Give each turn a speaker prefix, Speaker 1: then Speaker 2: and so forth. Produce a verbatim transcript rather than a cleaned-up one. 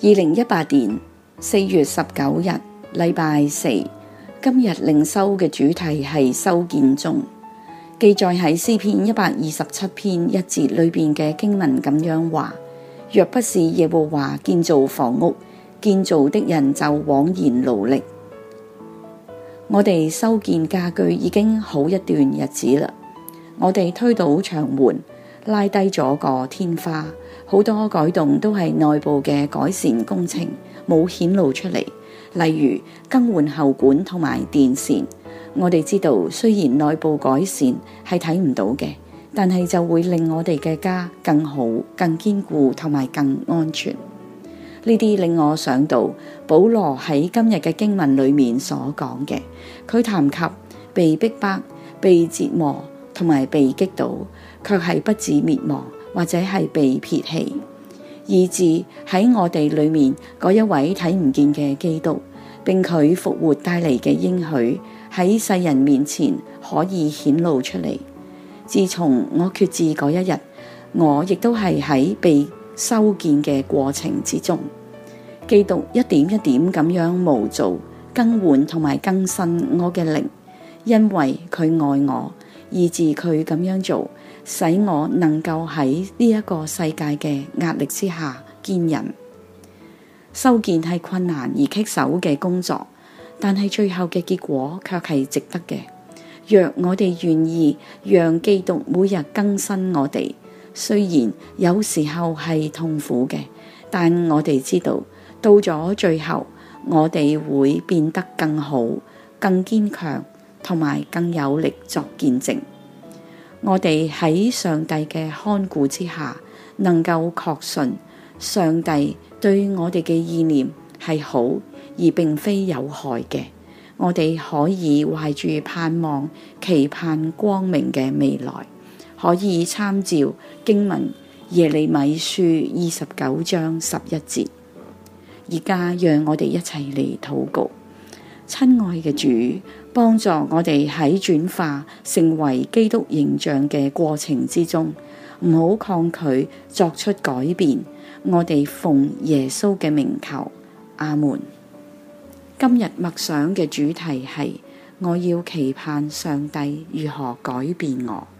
Speaker 1: 二零一八年四月十九日，禮拜四。今日靈修嘅主題係修建中，記載喺詩篇一百二十七篇一節裏邊嘅經文咁樣話：若不是耶和華建造房屋，建造的人就枉然勞力。我哋修建家居已經好一段日子啦，我哋推倒牆門，拉低咗個天花，好多改動都係內部嘅改善工程，冇顯露出嚟。例如更換喉管同埋電線，我哋知道雖然內部改善係睇唔到嘅，但係就會令我哋嘅家更好、更堅固同埋更安全。呢啲令我想到保羅喺今日嘅經文裏面所講嘅，佢談及被逼迫、被折磨同埋被擊倒，卻係不致滅亡或者係被撇棄。以致喺我哋裏面嗰一位睇唔見嘅基督，並佢復活帶嚟嘅應許喺世人面前可以顯露出嚟。自從我決志嗰一日，我亦都係喺被修建嘅過程之中，基督一點一點咁樣模造、更換同埋更新我嘅靈，因為佢愛我，以致佢咁樣做，使我能夠喺呢一個世界嘅壓力之下堅忍。修建係困難而棘手嘅工作，但係最後嘅結果卻係值得嘅。若我哋願意讓基督每日更新我哋，雖然有時候係痛苦嘅，但我哋知道到咗最後，我哋會變得更好、更堅強同埋更有力作見證。我哋喺上帝嘅看顧之下，能夠確信上帝對我哋嘅意念係好，而並非有害嘅。我哋可以懷住盼望，期盼光明嘅未來，可以參照經文耶利米書二十九章十一節。而家讓我哋一齊嚟禱告。親愛嘅主，幫助我哋喺轉化成為基督形象嘅過程之中，唔好抗拒作出改變。我哋奉耶穌嘅名求，阿門。今日默想嘅主題係：我要期盼上帝如何改變我。